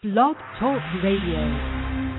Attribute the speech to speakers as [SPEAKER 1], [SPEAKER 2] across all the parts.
[SPEAKER 1] Blog Talk Radio.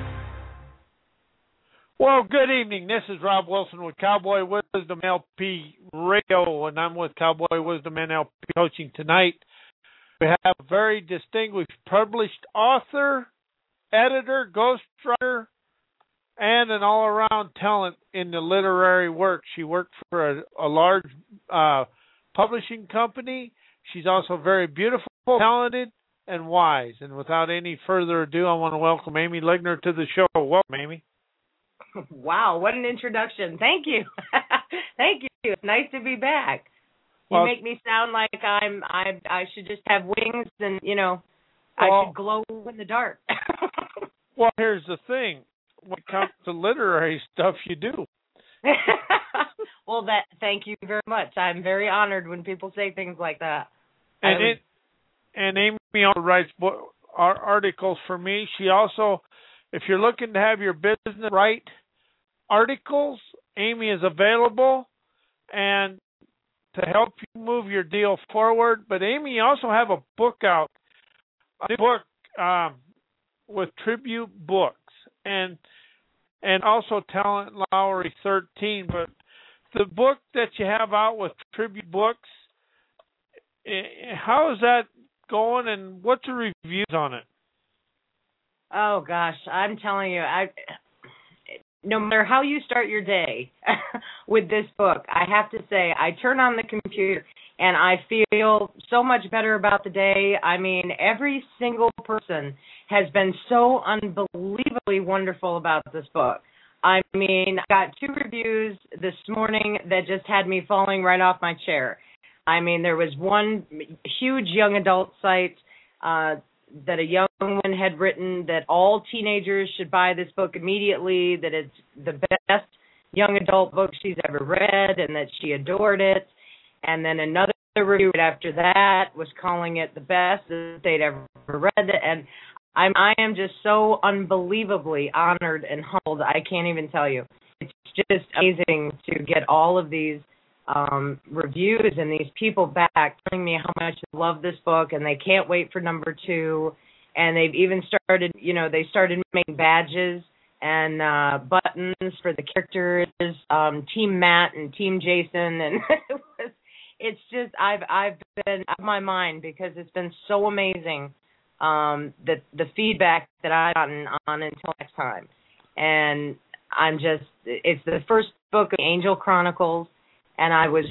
[SPEAKER 2] Well, good evening. This is Rob Wilson with Cowboy Wisdom LP Radio, and I'm with Cowboy Wisdom NLP Coaching tonight. We have a very distinguished published author, editor, ghostwriter, and an all-around talent in the literary work. She worked for a large publishing company. She's also very beautiful, talented, and wise. And without any further ado, I want to welcome Amy Legner to the show. Welcome, Amy.
[SPEAKER 3] Wow, what an introduction. Thank you. Thank you. It's nice to be back. You make me sound like I should just have wings and, I should glow in the dark.
[SPEAKER 2] Well, here's the thing. When it comes to literary stuff, you do.
[SPEAKER 3] Well, thank you very much. I'm very honored when people say things like that.
[SPEAKER 2] And Amy also writes articles for me. She also, if you're looking to have your business write articles, Amy is available and to help you move your deal forward. But Amy, you also have a book out, with Tribute Books and also Talent Lowry 13. But the book that you have out with Tribute Books, how is that going, and what's the reviews on it?
[SPEAKER 3] Oh gosh, I'm telling you, no matter how you start your day with this book, I have to say, I turn on the computer and I feel so much better about the day. I mean, every single person has been so unbelievably wonderful about this book. I mean, I got 2 reviews this morning that just had me falling right off my chair. I mean, there was one huge young adult site that a young woman had written that all teenagers should buy this book immediately, that it's the best young adult book she's ever read, and that she adored it. And then another review after that was calling it the best that they'd ever read. And I am just so unbelievably honored and humbled, I can't even tell you. It's just amazing to get all of these reviews and these people back telling me how much they love this book and they can't wait for number 2. And they've even started, they started making badges and buttons for the characters, Team Matt and Team Jason. And it's just, I've been out of my mind because it's been so amazing, the feedback that I've gotten on Until Next Time. And it's the first book of Angel Chronicles. And I was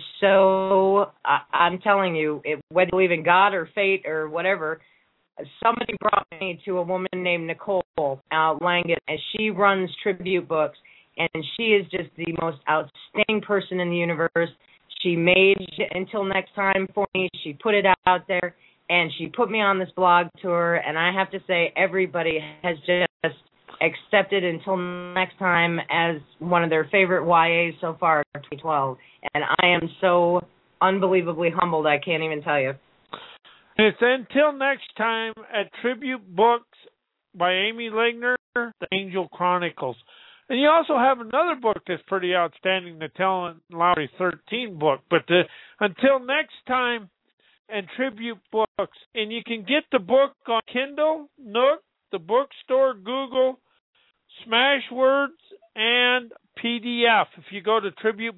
[SPEAKER 3] I'm telling you, whether you believe in God or fate or whatever, somebody brought me to a woman named Nicole Langan, and she runs Tribute Books, and she is just the most outstanding person in the universe. She made Until Next Time for me. She put it out there, and she put me on this blog tour, and I have to say everybody has just accepted Until Next Time as one of their favorite YAs so far of 2012. And I am so unbelievably humbled, I can't even tell you.
[SPEAKER 2] It's Until Next Time at Tribute Books by Amy Legner, The Angel Chronicles. And you also have another book that's pretty outstanding, the Talent Lowry 13 book. But the Until Next Time and Tribute Books. And you can get the book on Kindle, Nook, the bookstore, Google, Smashwords, and PDF. If you go to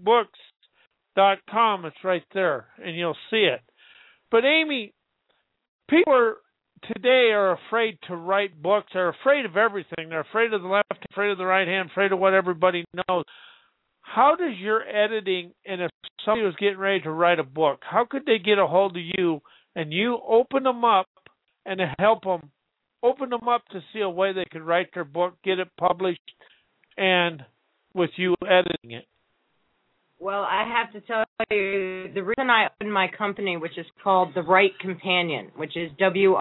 [SPEAKER 2] tributebooks.com, it's right there, and you'll see it. But Amy, people today are afraid to write books. They're afraid of everything. They're afraid of the left, afraid of the right hand, afraid of what everybody knows. How does your editing, and if somebody was getting ready to write a book, how could they get a hold of you and you open them up and help them, open them up to see a way they could write their book, get it published, and with you editing it?
[SPEAKER 3] Well, I have to tell you, the reason I opened my company, which is called The Write Companion, which is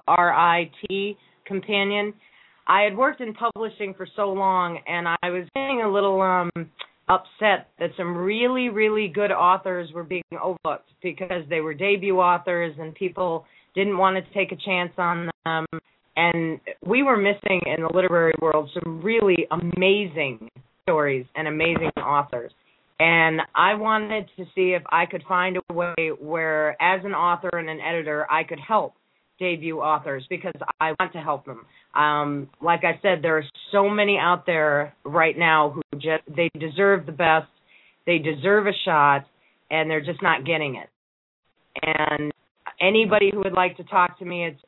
[SPEAKER 3] WRIT Companion, I had worked in publishing for so long, and I was getting a little upset that some really, really good authors were being overlooked because they were debut authors and people didn't want to take a chance on them. And we were missing in the literary world some really amazing stories and amazing authors. And I wanted to see if I could find a way where, as an author and an editor, I could help debut authors because I want to help them. Like I said, there are so many out there right now who they deserve the best, they deserve a shot, and they're just not getting it. And anybody who would like to talk to me, it's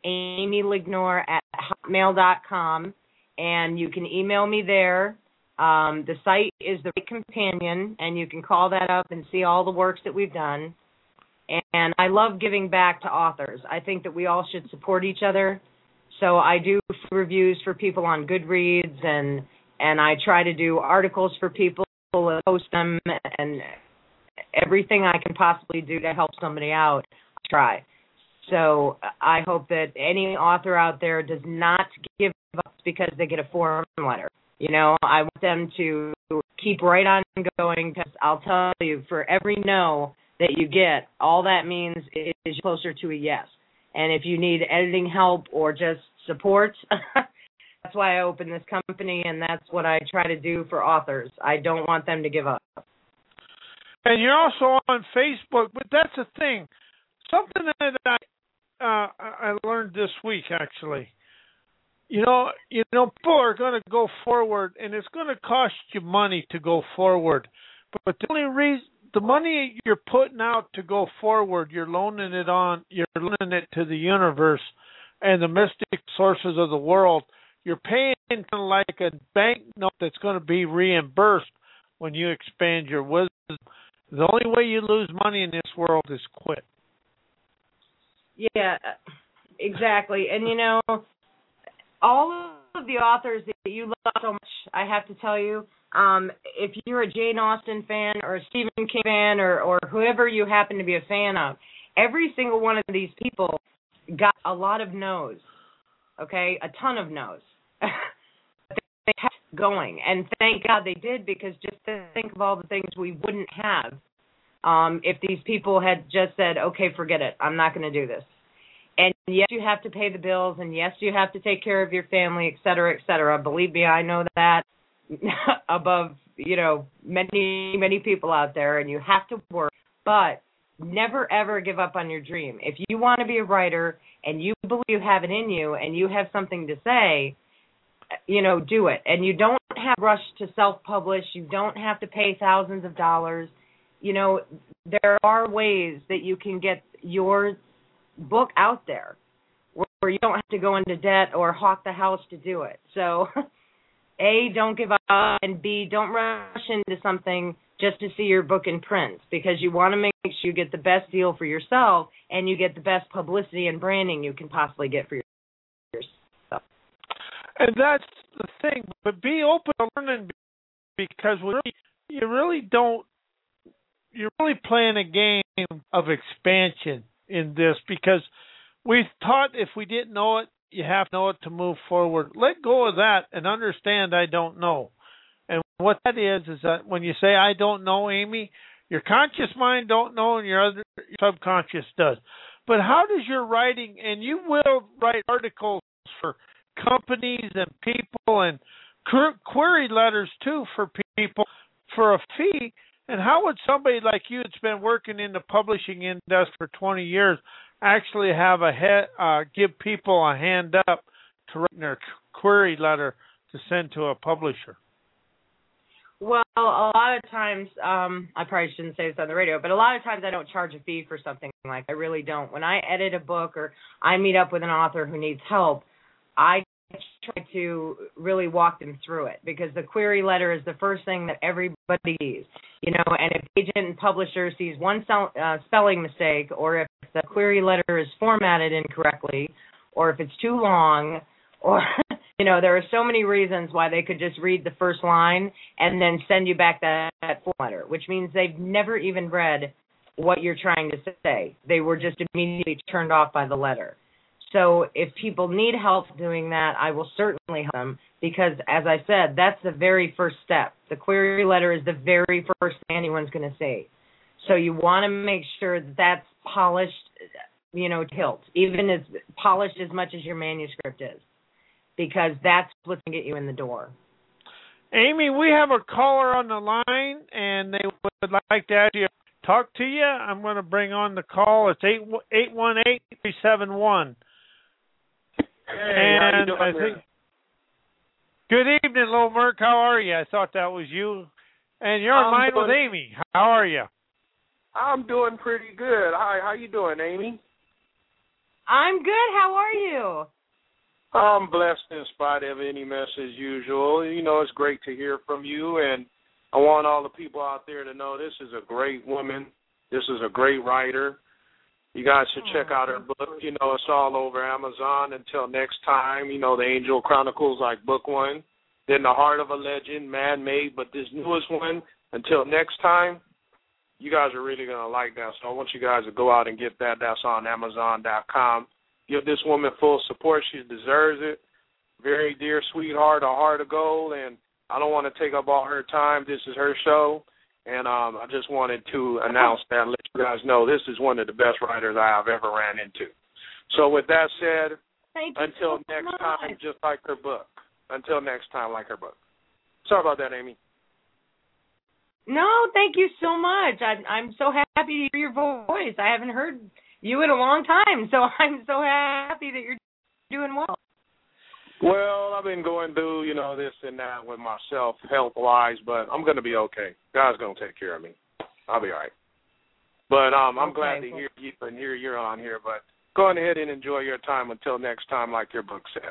[SPEAKER 3] amylignore@hotmail.com, and you can email me there. The site is The Right Companion, and you can call that up and see all the works that we've done. And I love giving back to authors. I think that we all should support each other. So I do reviews for people on Goodreads, and I try to do articles for people and post them, and everything I can possibly do to help somebody out, I try. So I hope that any author out there does not give up because they get a forum letter. You know, I want them to keep right on going, because I'll tell you, for every no that you get, all that means is you're closer to a yes. And if you need editing help or just support, that's why I opened this company, and that's what I try to do for authors. I don't want them to give up.
[SPEAKER 2] And you're also on Facebook, but that's the thing. Something that I learned this week, actually. You know, people are going to go forward, and it's going to cost you money to go forward. But the only reason, the money you're putting out to go forward, you're loaning it to the universe and the mystic sources of the world. You're paying kind of like a bank note that's going to be reimbursed when you expand your wisdom. The only way you lose money in this world is quit.
[SPEAKER 3] Yeah, exactly. And, you know, all of the authors that you love so much, I have to tell you, if you're a Jane Austen fan or a Stephen King fan or whoever you happen to be a fan of, every single one of these people got a lot of no's, okay, a ton of no's. They kept going, and thank God they did, because just to think of all the things we wouldn't have if these people had just said, okay, forget it, I'm not going to do this. And yes, you have to pay the bills, and yes, you have to take care of your family, et cetera, et cetera. Believe me, I know that above, you know, many, many people out there, and you have to work. But never, ever give up on your dream. If you want to be a writer and you believe you have it in you and you have something to say, you know, do it. And you don't have to rush to self-publish. You don't have to pay thousands of dollars. You know, there are ways that you can get your book out there where you don't have to go into debt or hawk the house to do it. So, A, don't give up, and B, don't rush into something just to see your book in print, because you want to make sure you get the best deal for yourself and you get the best publicity and branding you can possibly get for yourself.
[SPEAKER 2] And that's the thing. But be open to learning, because you're really playing a game of expansion in this, because we thought if we didn't know it, you have to know it to move forward. Let go of that and understand I don't know. And what that is that when you say I don't know, Amy, your conscious mind don't know and your subconscious does. But how does your writing, and you will write articles for companies and people and query letters too for people for a fee, and how would somebody like you that's been working in the publishing industry for 20 years actually have give people a hand up to write their query letter to send to a publisher?
[SPEAKER 3] Well, a lot of times, I probably shouldn't say this on the radio, but a lot of times I don't charge a fee for something like that. I really don't. When I edit a book or I meet up with an author who needs help, I try to really walk them through it, because the query letter is the first thing that everybody sees. You know, and if agent and publisher sees one spelling mistake, or if the query letter is formatted incorrectly, or if it's too long, or, you know, there are so many reasons why they could just read the first line and then send you back that form letter, which means they've never even read what you're trying to say. They were just immediately turned off by the letter. So if people need help doing that, I will certainly help them, because, as I said, that's the very first step. The query letter is the very first thing anyone's going to say. So you want to make sure that that's polished, you know, hilt, even as polished as much as your manuscript is, because that's what's going to get you in the door.
[SPEAKER 2] Amy, we have a caller on the line, and they would like to ask you, talk to you. I'm going to bring on the call. It's 818-371.
[SPEAKER 4] Hey, how you doing,
[SPEAKER 2] I think. Good evening, Little Merc. How are you? I thought that was you. And you're on line with Amy. How are you?
[SPEAKER 4] I'm doing pretty good. Hi, how you doing, Amy?
[SPEAKER 3] I'm good. How are you?
[SPEAKER 4] I'm blessed in spite of any mess as usual. You know, it's great to hear from you, and I want all the people out there to know this is a great woman. This is a great writer. You guys should check out her book. You know, it's all over Amazon. Until next time, you know, the Angel Chronicles, like book one. Then The Heart of a Legend, Man-Made. But this newest one, until next time, you guys are really going to like that. So I want you guys to go out and get that. That's on Amazon.com. Give this woman full support. She deserves it. Very dear sweetheart, a heart of gold. And I don't want to take up all her time. This is her show. And I just wanted to announce that and let you guys know this is one of the best writers I have ever ran into. So with that said, until next time, just like her book. Until next time, like her book. Sorry about that, Amy.
[SPEAKER 3] No, thank you so much. I'm so happy to hear your voice. I haven't heard you in a long time, so I'm so happy that you're doing well.
[SPEAKER 4] Well, I've been going through, you know, this and that with myself health-wise, but I'm going to be okay. God's going to take care of me. I'll be all right. But I'm glad to hear you and hear you're on here. But go on ahead and enjoy your time until next time, like your book says.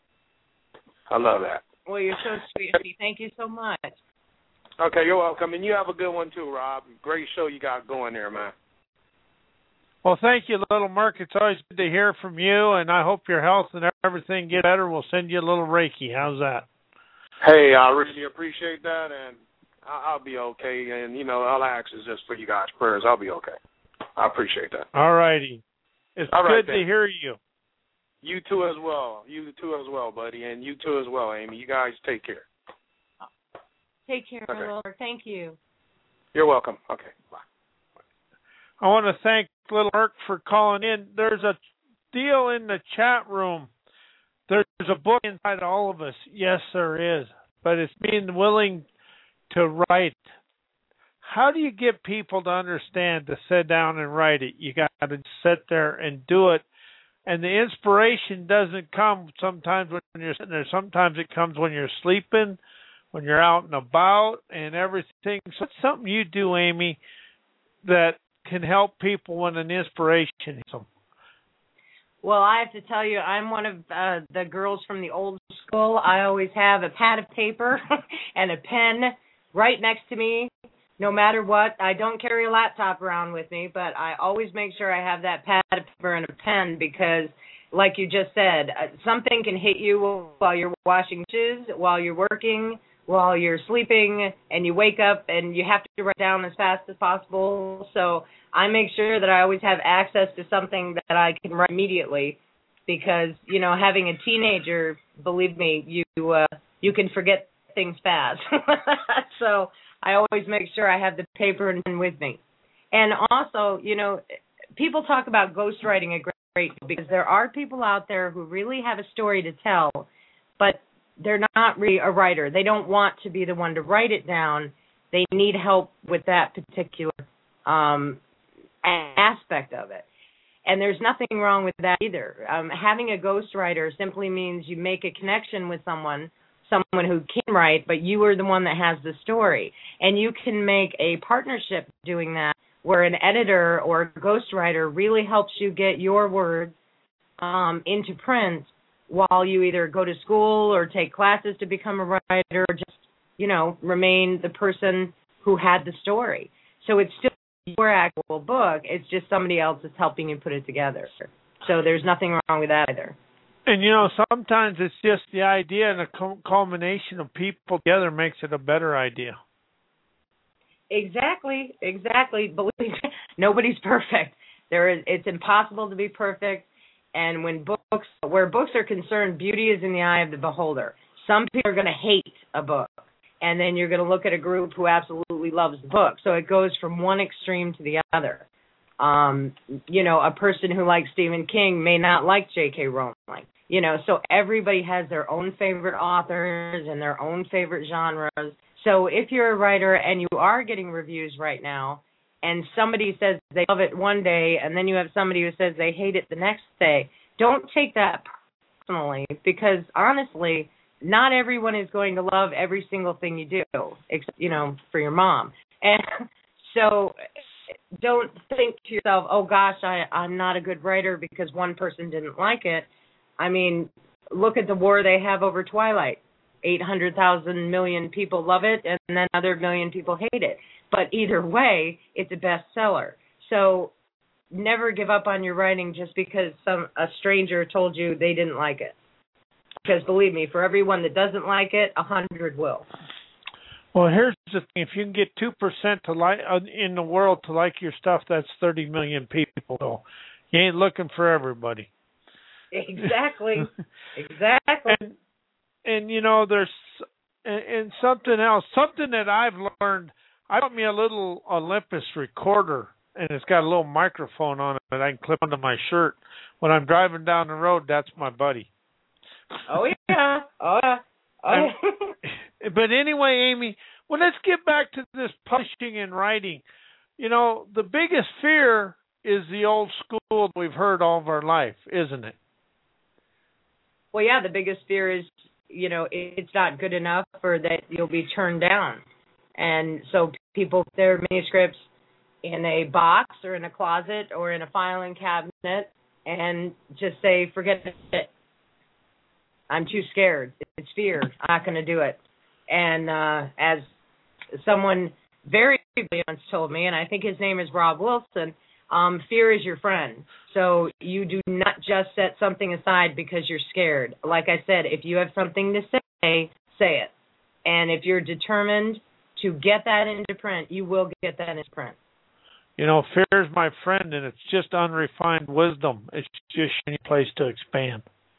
[SPEAKER 4] I love that.
[SPEAKER 3] Well, you're so sweet. Thank you so much.
[SPEAKER 4] Okay, you're welcome. And you have a good one, too, Rob. Great show you got going there, man.
[SPEAKER 2] Well, thank you, Little Merc. It's always good to hear from you, and I hope your health and everything get better. We'll send you a little Reiki. How's that?
[SPEAKER 4] Hey, I really appreciate that, and I'll be okay. And, you know, all I ask is just for you guys' prayers. I'll be okay. I appreciate that.
[SPEAKER 2] All righty. It's good to hear you.
[SPEAKER 4] You too as well. You too as well, buddy, and you too as well, Amy. You guys take care.
[SPEAKER 3] Take care, Little Merc. Thank you.
[SPEAKER 4] You're welcome. Okay, bye.
[SPEAKER 2] I want to thank Little Merc for calling in. There's a deal in the chat room. There's a book inside all of us. Yes, there is. But it's being willing to write. How do you get people to understand to sit down and write it? You got to sit there and do it. And the inspiration doesn't come sometimes when you're sitting there. Sometimes it comes when you're sleeping, when you're out and about and everything. So it's something you do, Amy, that can help people when an inspiration hits them.
[SPEAKER 3] Well, I have to tell you, I'm one of the girls from the old school. I always have a pad of paper and a pen right next to me, no matter what. I don't carry a laptop around with me, but I always make sure I have that pad of paper and a pen because, like you just said, something can hit you while you're washing dishes, while you're working, while you're sleeping, and you wake up and you have to write down as fast as possible. So I make sure that I always have access to something that I can write immediately because, you know, having a teenager, believe me, you can forget things fast. So I always make sure I have the paper and pen with me. And also, you know, people talk about ghostwriting a great deal because there are people out there who really have a story to tell, but they're not really a writer. They don't want to be the one to write it down. They need help with that particular aspect of it. And there's nothing wrong with that either. Having a ghostwriter simply means you make a connection with someone who can write, but you are the one that has the story. And you can make a partnership doing that where an editor or a ghostwriter really helps you get your words into print while you either go to school or take classes to become a writer or just, you know, remain the person who had the story. So it's still your actual book. It's just somebody else is helping you put it together. So there's nothing wrong with that either.
[SPEAKER 2] And, you know, sometimes it's just the idea and the culmination of people together makes it a better idea.
[SPEAKER 3] Exactly. Believe me, nobody's perfect. It's impossible to be perfect. And where books are concerned, beauty is in the eye of the beholder. Some people are going to hate a book, and then you're going to look at a group who absolutely loves the book. So it goes from one extreme to the other. You know, a person who likes Stephen King may not like J.K. Rowling. You know, so everybody has their own favorite authors and their own favorite genres. So if you're a writer and you are getting reviews right now, and somebody says they love it one day, and then you have somebody who says they hate it the next day, don't take that personally because honestly, not everyone is going to love every single thing you do, except, for your mom. And so don't think to yourself, oh gosh, I'm not a good writer because one person didn't like it. I mean, look at the war they have over Twilight. 800,000 million people love it, and then another million people hate it. But either way, it's a bestseller. So never give up on your writing just because a stranger told you they didn't like it. Because believe me, for everyone that doesn't like it, 100 will.
[SPEAKER 2] Well, here's the thing: if you can get 2% to like in the world to like your stuff, that's 30 million people. So you ain't looking for everybody.
[SPEAKER 3] Exactly. Exactly.
[SPEAKER 2] And there's and something else, something that I've learned. I got me a little Olympus recorder, and it's got a little microphone on it that I can clip onto my shirt. When I'm driving down the road, that's my buddy.
[SPEAKER 3] Oh yeah. Oh yeah. Oh.
[SPEAKER 2] But anyway, Amy, well, let's get back to this publishing and writing. The biggest fear is the old school we've heard all of our life, isn't it?
[SPEAKER 3] Well, yeah, the biggest fear is, it's not good enough or that you'll be turned down. And so people put their manuscripts in a box or in a closet or in a filing cabinet and just say, forget it. I'm too scared. It's fear. I'm not going to do it. And as someone very briefly once told me, and I think his name is Rob Wilson, fear is your friend. So you do not just set something aside because you're scared. Like I said, if you have something to say it. And if you're determined to get that into print, you will get that into print.
[SPEAKER 2] Fear is my friend, and it's just unrefined wisdom. It's just a place to expand.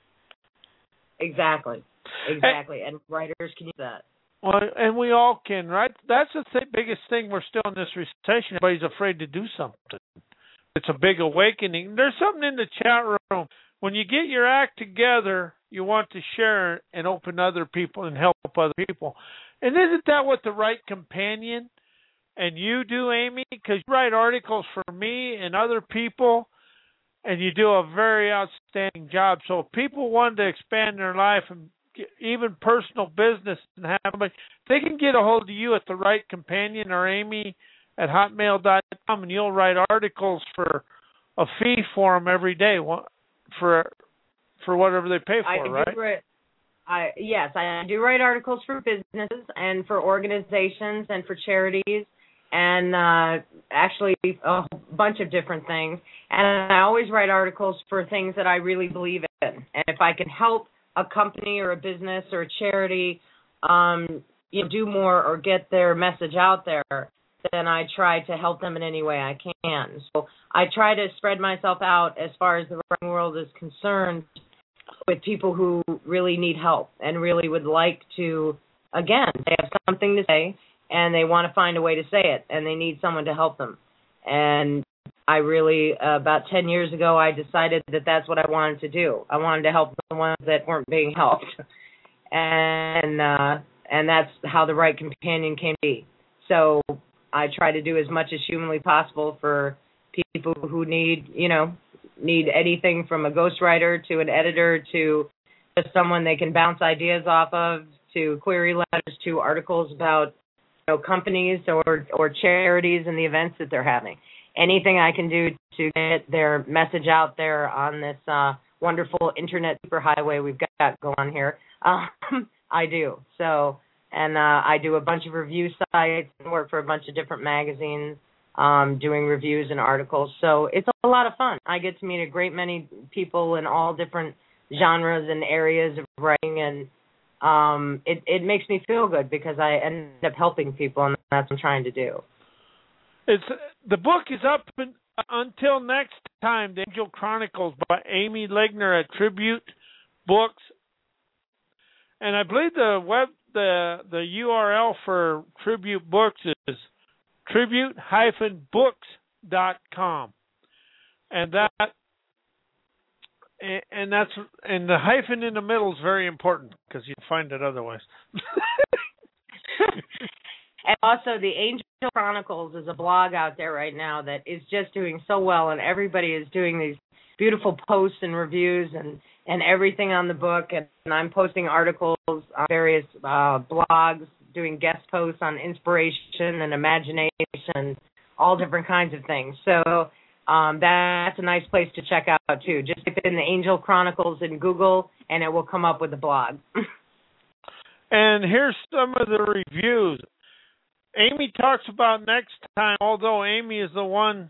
[SPEAKER 3] Exactly. And writers can use that.
[SPEAKER 2] Well, and we all can, right? That's the biggest thing. We're still in this recession. Everybody's afraid to do something. It's a big awakening. There's something in the chat room. When you get your act together, you want to share and open other people and help other people. And isn't that what the right companion and you do, Amy? Because you write articles for me and other people, and you do a very outstanding job. So if people want to expand their life and even personal business and have somebody, they can get a hold of you at the right companion or Amy at hotmail.com, and you'll write articles for a fee for them every day for whatever they pay for, right?
[SPEAKER 3] Yes, I do write articles for businesses and for organizations and for charities and actually a bunch of different things. And I always write articles for things that I really believe in. And if I can help a company or a business or a charity do more or get their message out there, then I try to help them in any way I can. So I try to spread myself out as far as the writing world is concerned with people who really need help and really would like to, again, they have something to say and they want to find a way to say it and they need someone to help them. And I really, about 10 years ago, I decided that that's what I wanted to do. I wanted to help the ones that weren't being helped. And that's how the Right Companion came to be. So I try to do as much as humanly possible for people who need anything from a ghostwriter to an editor to just someone they can bounce ideas off of, to query letters, to articles about companies or charities and the events that they're having. Anything I can do to get their message out there on this wonderful internet superhighway we've got going here, I do. So, and I do a bunch of review sites and work for a bunch of different magazines doing reviews and articles. So it's a lot of fun. I get to meet a great many people in all different genres and areas of writing, and it makes me feel good because I end up helping people, and that's what I'm trying to do.
[SPEAKER 2] The book is up until next time. The Angel Chronicles by Amy Legner at Tribute Books, and I believe the URL for Tribute Books is tribute-books.com, and the hyphen in the middle is very important because you find it otherwise.
[SPEAKER 3] And also, the Angel Chronicles is a blog out there right now that is just doing so well, and everybody is doing these beautiful posts and reviews and everything on the book. And I'm posting articles on various blogs, doing guest posts on inspiration and imagination, all different kinds of things. So that's a nice place to check out, too. Just type in the Angel Chronicles in Google, and it will come up with the blog.
[SPEAKER 2] And here's some of the reviews. Amy talks about next time, although Emily is the one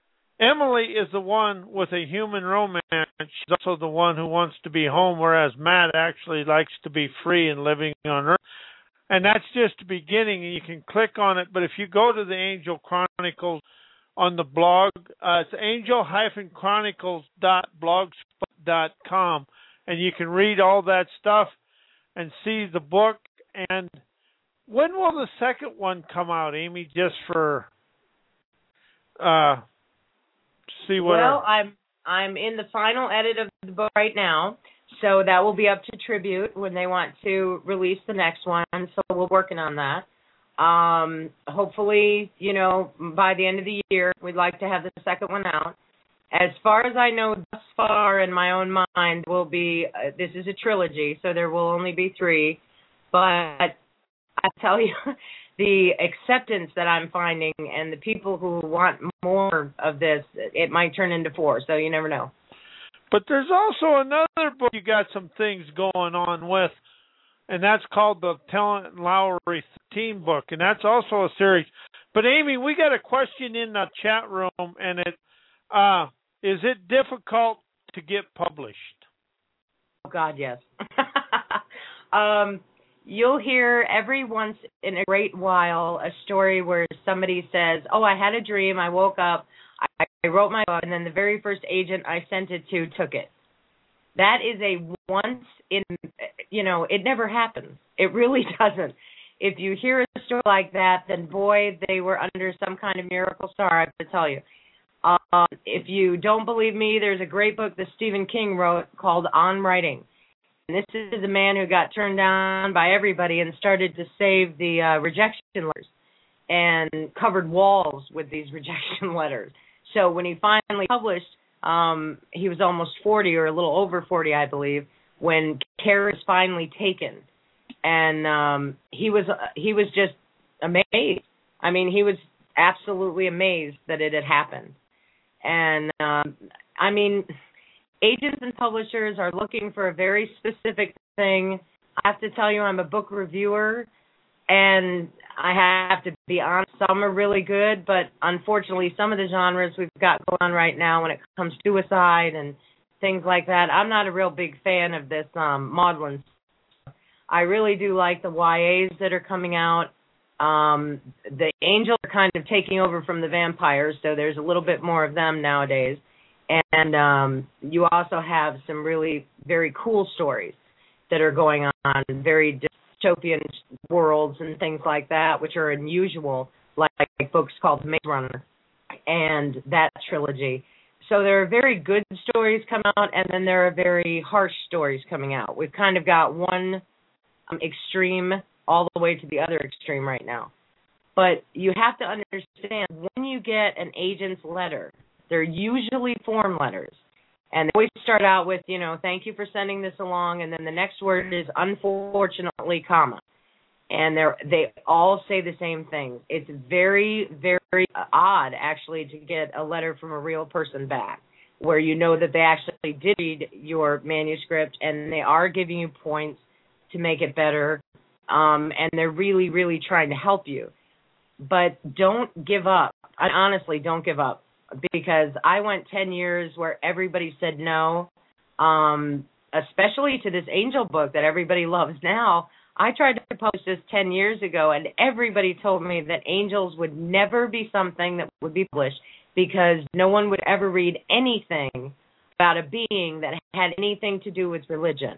[SPEAKER 2] with a human romance. She's also the one who wants to be home, whereas Matt actually likes to be free and living on Earth. And that's just the beginning, and you can click on it. But if you go to the Angel Chronicles on the blog, it's angel-chronicles.blogspot.com, and you can read all that stuff and see the book. And when will the second one come out, Amy? Just for see what.
[SPEAKER 3] Well, I'm in the final edit of the book right now, so that will be up to Tribute when they want to release the next one. So we're working on that. Hopefully, by the end of the year, we'd like to have the second one out. As far as I know, thus far in my own mind, will be this is a trilogy, so there will only be 3. But I tell you, the acceptance that I'm finding and the people who want more of this, it might turn into 4. So you never know.
[SPEAKER 2] But there's also another book you got some things going on with, and that's called the Talent Lowry 13 book, and that's also a series. But Amy, we got a question in the chat room, and it is it difficult to get published?
[SPEAKER 3] Oh God, yes. You'll hear every once in a great while a story where somebody says, "Oh, I had a dream. I woke up. I wrote my book, and then the very first agent I sent it to took it." That is a once in, it never happens. It really doesn't. If you hear a story like that, then boy, they were under some kind of miracle star, I have to tell you. If you don't believe me, there's a great book that Stephen King wrote called On Writing. And this is a man who got turned down by everybody and started to save the rejection letters and covered walls with these rejection letters. So when he finally published, he was almost 40 or a little over 40, I believe, when Care was finally taken. And he was just amazed. I mean, he was absolutely amazed that it had happened. And, agents and publishers are looking for a very specific thing. I have to tell you, I'm a book reviewer, and I have to be honest, some are really good, but unfortunately some of the genres we've got going on right now when it comes to suicide and things like that, I'm not a real big fan of this maudlin stuff. I really do like the YAs that are coming out. The angels are kind of taking over from the vampires, so there's a little bit more of them nowadays. And you also have some really very cool stories that are going on, very dystopian worlds and things like that, which are unusual, like books called Maze Runner and that trilogy. So there are very good stories come out, and then there are very harsh stories coming out. We've kind of got one extreme all the way to the other extreme right now. But you have to understand, when you get an agent's letter, they're usually form letters. And they always start out with, thank you for sending this along, and then the next word is unfortunately, comma. And they all say the same thing. It's very, very odd, actually, to get a letter from a real person back, where you know that they actually did read your manuscript and they are giving you points to make it better, and they're really, really trying to help you. But don't give up. Honestly, don't give up. Because I went 10 years where everybody said no, especially to this angel book that everybody loves now. I tried to publish this 10 years ago, and everybody told me that angels would never be something that would be published because no one would ever read anything about a being that had anything to do with religion.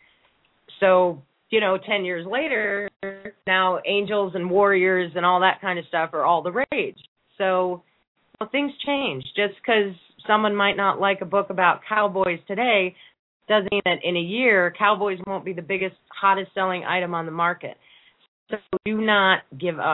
[SPEAKER 3] So, 10 years later, now angels and warriors and all that kind of stuff are all the rage. So, things change. Just because someone might not like a book about cowboys today doesn't mean that in a year, cowboys won't be the biggest, hottest selling item on the market. So do not give up.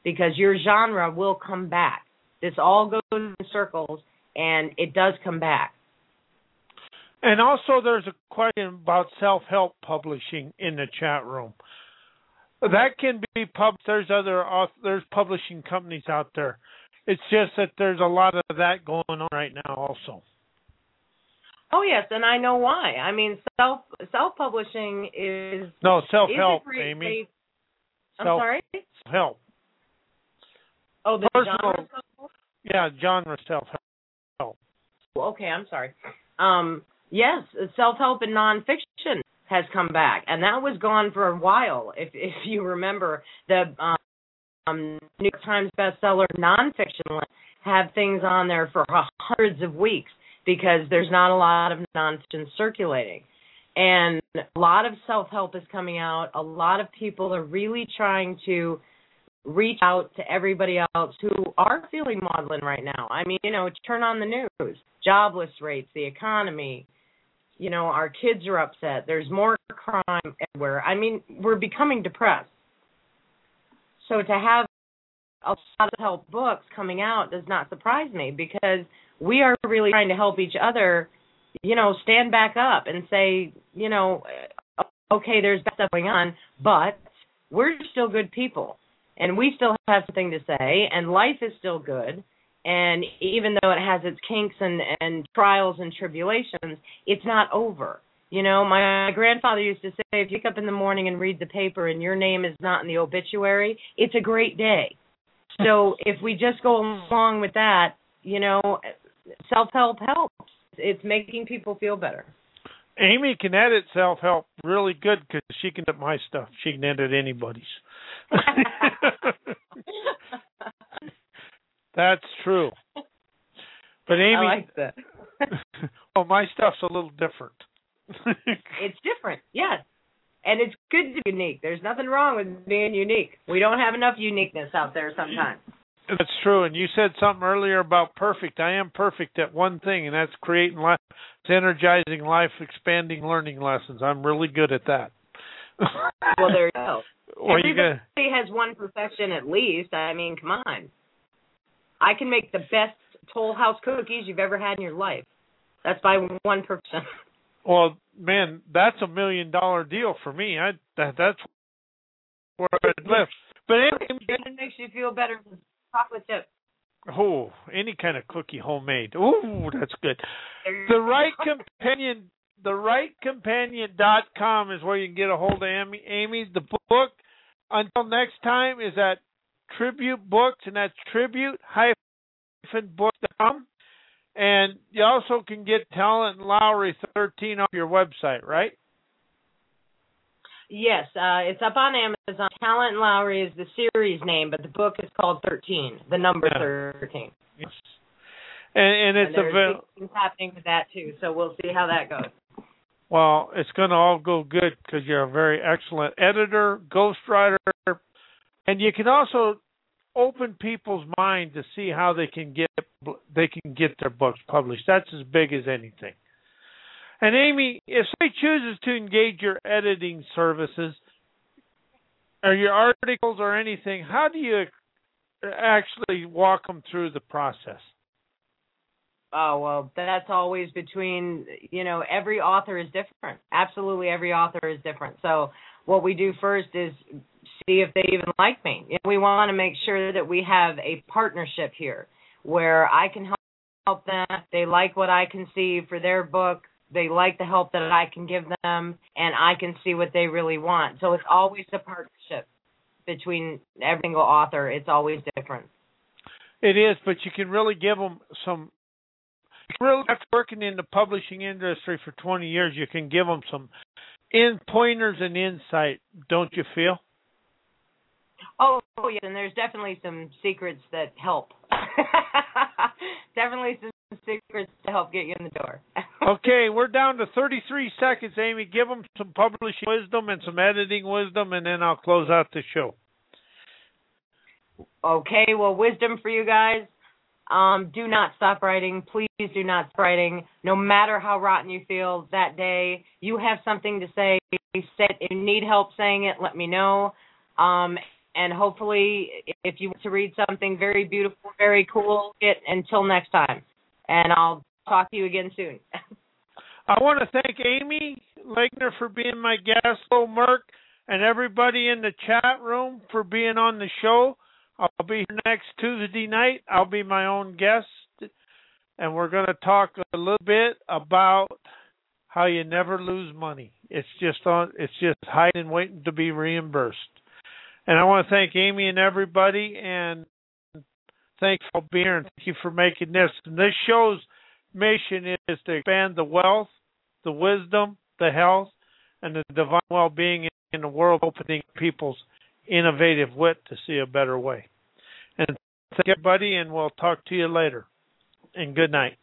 [SPEAKER 3] because your genre will come back. This all goes in circles, and it does come back.
[SPEAKER 2] And also, there's a question about self-help publishing in the chat room. That can be published. There's publishing companies out there. It's just that there's a lot of that going on right now also.
[SPEAKER 3] Oh yes, and I know why. I mean, self-publishing is
[SPEAKER 2] self-help,
[SPEAKER 3] is
[SPEAKER 2] Amy.
[SPEAKER 3] I'm sorry?
[SPEAKER 2] Self-help.
[SPEAKER 3] Oh, the
[SPEAKER 2] Personal,
[SPEAKER 3] genre?
[SPEAKER 2] Yeah, genre self-help.
[SPEAKER 3] Okay, I'm sorry. Yes, self-help and nonfiction has come back, and that was gone for a while. If you remember, the New York Times bestseller nonfiction list have things on there for hundreds of weeks because there's not a lot of nonfiction circulating. And a lot of self-help is coming out. A lot of people are really trying to reach out to everybody else who are feeling maudlin right now. I mean, turn on the news, jobless rates, the economy. Our kids are upset. There's more crime everywhere. I mean, we're becoming depressed. So to have a lot of help books coming out does not surprise me because we are really trying to help each other, stand back up and say, okay, there's bad stuff going on, but we're still good people and we still have something to say and life is still good. And even though it has its kinks and trials and tribulations, it's not over. My grandfather used to say, if you wake up in the morning and read the paper and your name is not in the obituary, it's a great day. So if we just go along with that, self-help helps. It's making people feel better.
[SPEAKER 2] Amy can edit self-help really good because she can edit my stuff. She can edit anybody's. That's true. But Amy,
[SPEAKER 3] I like that.
[SPEAKER 2] Oh, my stuff's a little different.
[SPEAKER 3] It's different, yes. And it's good to be unique. There's nothing wrong with being unique. We don't have enough uniqueness out there sometimes.
[SPEAKER 2] That's true. And you said something earlier about perfect. I am perfect at one thing, and that's creating life, energizing life, expanding learning lessons. I'm really good at that.
[SPEAKER 3] Well, there you go.
[SPEAKER 2] Well,
[SPEAKER 3] everybody has one perfection at least. I mean, come on. I can make the best Toll House cookies you've ever had in your life. That's by 1%.
[SPEAKER 2] Well, man, that's $1 million deal for me. That's where I'd live. But
[SPEAKER 3] it makes you feel better than chocolate chip.
[SPEAKER 2] Oh, any kind of cookie homemade. Ooh, that's good. The Right Companion, therightcompanion.com is where you can get a hold of Amy. The book, until next time, is at Tribute Books, and that's tribute-books.com. And you also can get Talent and Lowry 13 on your website, right?
[SPEAKER 3] Yes, it's up on Amazon. Talent and Lowry is the series name, but the book is called 13, the number 13.
[SPEAKER 2] Yes. And it's
[SPEAKER 3] available. Things happening with that, too, so we'll see how that goes.
[SPEAKER 2] Well, it's going to all go good because you're a very excellent editor, ghostwriter, and you can also open people's mind to see how they can get their books published. That's as big as anything. And Amy, if somebody chooses to engage your editing services or your articles or anything, how do you actually walk them through the process?
[SPEAKER 3] Oh, well, that's always between, every author is different. Absolutely every author is different. So what we do first is see if they even like me. We want to make sure that we have a partnership here where I can help them. They like what I conceive for their book. They like the help that I can give them, and I can see what they really want. So it's always a partnership between every single author. It's always different.
[SPEAKER 2] It is, but you can really give them some. Really, after working in the publishing industry for 20 years, you can give them some pointers and insight, don't you feel?
[SPEAKER 3] Oh, yeah, and there's definitely some secrets that help. Definitely some secrets to help get you in the door.
[SPEAKER 2] Okay, we're down to 33 seconds, Amy. Give them some publishing wisdom and some editing wisdom, and then I'll close out the show.
[SPEAKER 3] Okay, well, wisdom for you guys. Do not stop writing. Please do not stop writing. No matter how rotten you feel that day, you have something to say. If you need help saying it, let me know. And hopefully, if you want to read something very beautiful, very cool, until next time. And I'll talk to you again soon.
[SPEAKER 2] I want to thank Amy Legner for being my guest, Merck, and everybody in the chat room for being on the show. I'll be here next Tuesday night. I'll be my own guest, and we're going to talk a little bit about how you never lose money. It's just hiding, waiting to be reimbursed. And I want to thank Amy and everybody, and thanks for being here, and thank you for making this. And this show's mission is to expand the wealth, the wisdom, the health, and the divine well-being in the world, opening people's innovative wit to see a better way. And thank everybody, and we'll talk to you later. And good night.